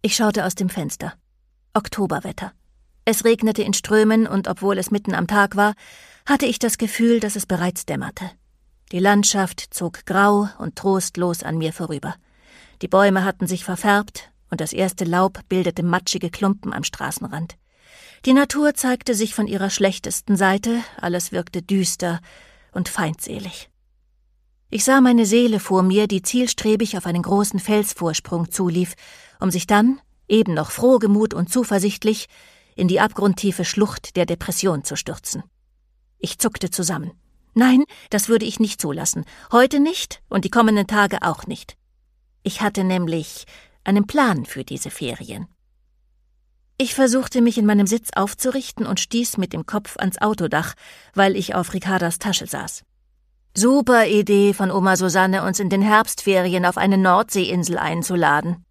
Ich schaute aus dem Fenster. Oktoberwetter. Es regnete in Strömen und obwohl es mitten am Tag war, hatte ich das Gefühl, dass es bereits dämmerte. Die Landschaft zog grau und trostlos an mir vorüber. Die Bäume hatten sich verfärbt und das erste Laub bildete matschige Klumpen am Straßenrand. Die Natur zeigte sich von ihrer schlechtesten Seite, alles wirkte düster und feindselig. Ich sah meine Seele vor mir, die zielstrebig auf einen großen Felsvorsprung zulief, um sich dann, eben noch frohgemut und zuversichtlich, in die abgrundtiefe Schlucht der Depression zu stürzen. Ich zuckte zusammen. Nein, das würde ich nicht zulassen. Heute nicht und die kommenden Tage auch nicht. Ich hatte nämlich einen Plan für diese Ferien. Ich versuchte, mich in meinem Sitz aufzurichten und stieß mit dem Kopf ans Autodach, weil ich auf Ricardas Tasche saß. Super Idee von Oma Susanne, uns in den Herbstferien auf eine Nordseeinsel einzuladen.